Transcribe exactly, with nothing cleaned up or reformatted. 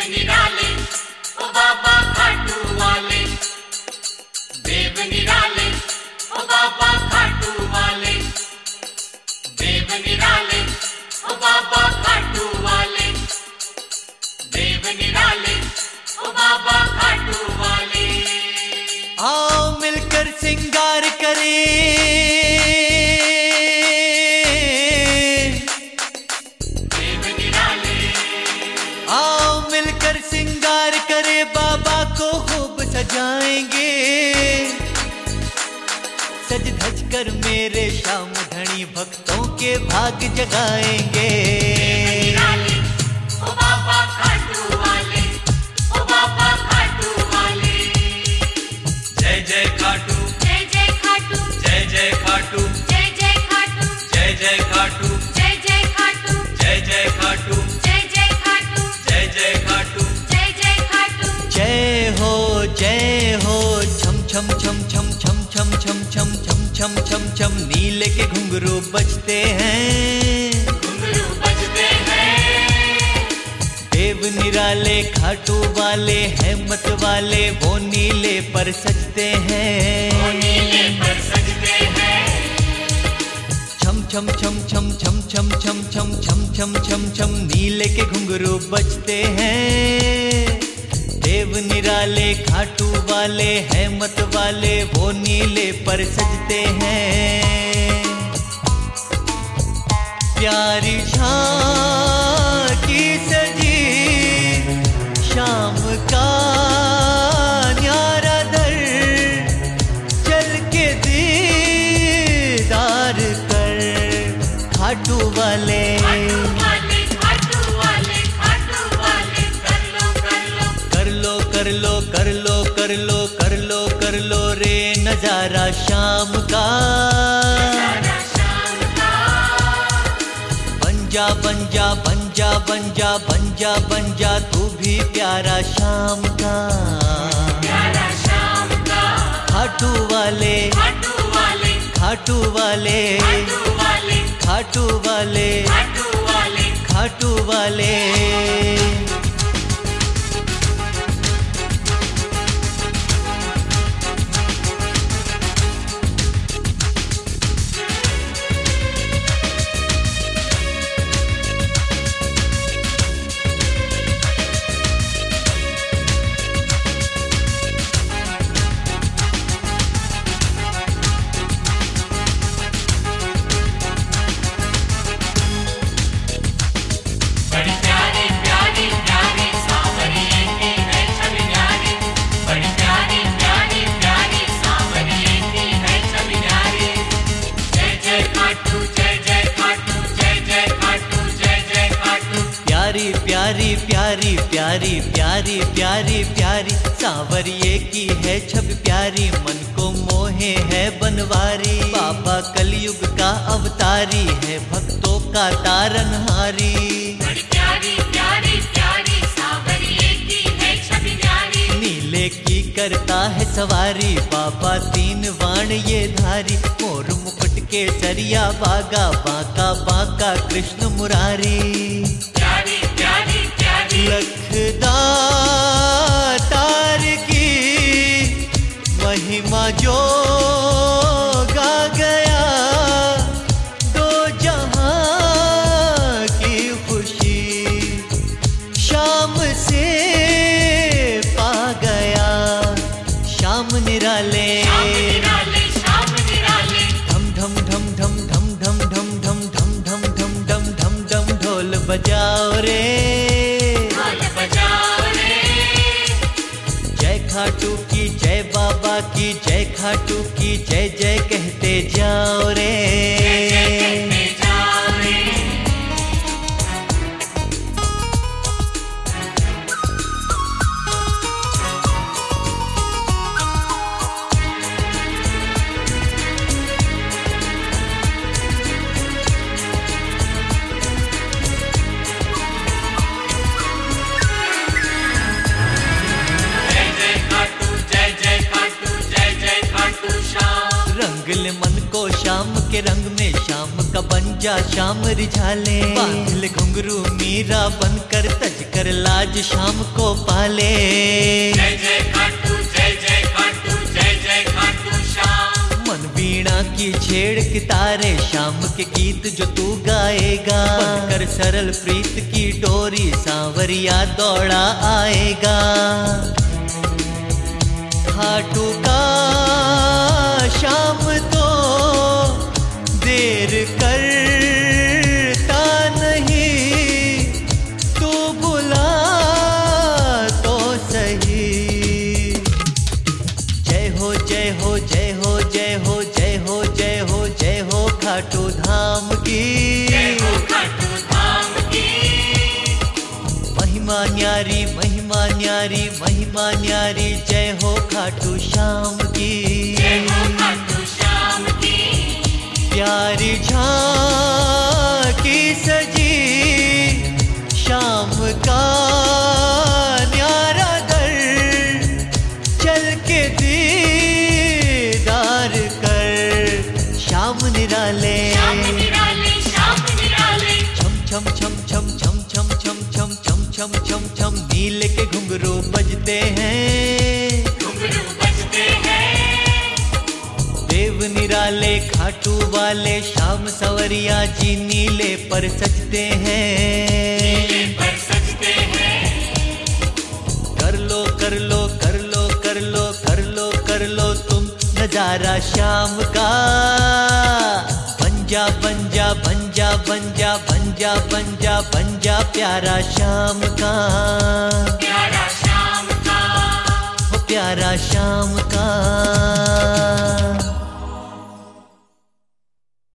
निराले ओ बाबा खाटू वाले, देव निराले ओ बाबा खाटू वाले, देव निराले ओ बाबा खाटू वाले, देव निराले ओ बाबा खाटू वाले। आओ मिलकर सिंगार करें, देव निराले आओ मिलकर सिंगार करे, बाबा को खूब सजाएंगे। सज धज कर मेरे श्याम धनी भक्तों के भाग जगाएंगे। निराले ओ बाबा खाटू वाले, ओ बाबा खाटू वाले। जय जय खाटू, जय जय खाटू, जय जय खाटू, जय जय खाटू, जय जय खाटू, जय जय खाटू, जय जय खाटू, जय जय खाटू, जय जय खाटू। जय जय खाटू। जय हो जय हो, छम छम छम छम छम छम छम छम छम छम छम छम, नीले के घुंघरू बजते हैं, घुंघरू बजते हैं। देव निराले खाटू वाले हैं मत वाले, वो नीले पर सजते हैं, वो नीले पर सजते हैं। छम छम छम छम छम छम छम छम छम छम छम छम, नीले के घुंघरू बजते हैं। देव निराले खाटू वाले हैं मत वाले, वो नीले पर सजते हैं। प्यारी झांकी सजी शाम का न्यारा दर, चल के दीदार कर खाटू वाले। खाटू वाले, खाटू वाले, खाटू वाले, कर लो कर लो, कर लो कर लो कर लो कर लो कर लो कर लो रे नजारा शाम का। सारा शाम का। बन जा बन जा बन जा बन जा बन जा बन जा, तू भी प्यारा शाम का। प्यारा शाम का। खाटू वाले, खाटू वाले, खाटू वाले, खाटू वाले, खाटू वाले, खाटू वाले। खाटू वाले। बड़ी प्यारी प्यारी प्यारी सांवरिये की है छवि न्यारी, बड़ी प्यारी प्यारी प्यारी सांवरिये की है छवि न्यारी। जय जय खाटू, जय जय खाटू, जय जय खाटू, जय जय खाटू। प्यारी प्यारी प्यारी प्यारी प्यारी प्यारी प्यारी सांवरिये की है छवि प्यारी, मन को मोहे है बनवारी। बाबा कलयुग का अवतारी है, भक्तों का तारनहारी। बड़ी प्यारी प्यारी प्यारी सांवरिये की है छवि न्यारी। नीले की करता है सवारी, बाबा तीन वाण ये धारी। मोर मुकुट के सरिया बागा, बाका बाका कृष्ण मुरारी। प्यारी प्यारी प्यारी लखदा तार की महिमा जो गा गया, दो जहां की खुशी शाम से पा गया। शाम निराले, शाम निराले, शाम निराले। धम धम धम धम धम धम धम धम धम धम धम धम धम धम, ढोल बजाओ रे, ढोल बजाओ रे। जय खाटू की जय बाबा की जय, खाटू की जय जय कहते जाओ रे। जय जय कहते जाओ रे। जय जय खाटू, जय जय खाटू, जय जय खाटू श्याम। रंग ले मन को शाम के रंग में, शाम का बन जा श्याम रिझाले। बांध ले घुंघरू मीरा बनकर, तज कर लाज शाम को पाले। जय जय खाटू जय जय खाटू जय जय खाटू श्याम। मन वीणा की छेड़ के तारे, शाम के गीत जो तू गाएगा। बनकर सरल प्रीत की डोरी, सांवरिया दौड़ा आएगा। खाटू का शाम तो देर करता नहीं, तू बुला तो सही। जय हो जय हो जय हो जय हो जय हो जय हो जय हो खाटू धाम की। जय हो खाटू धाम की। महिमा न्यारी महिमा न्यारी महिमा न्यारी, जय हो खाटू श्याम की। जय हो खाटू श्याम की। प्यारी झांकी सजी शाम का न्यारा दर, चल के दीदार कर श्याम निराले। श्याम निराले श्याम निराले। छम छम छम छम छम छम छम छम छम छम छम छम नीले के घुंघरू बजते हैं। घुंघरू बजते हैं। देव निराले खाटू वाले, शाम सवरिया जी नीले पर सजते हैं। नीले पर सजते हैं। कर लो कर लो कर लो कर लो कर लो कर लो तुम नजारा शाम का। बंजा बंजा बंजा बंजा बंजा बंजा बंजा प्यारा शाम का। प्यारा श्याम का। ओ प्यारा शाम का।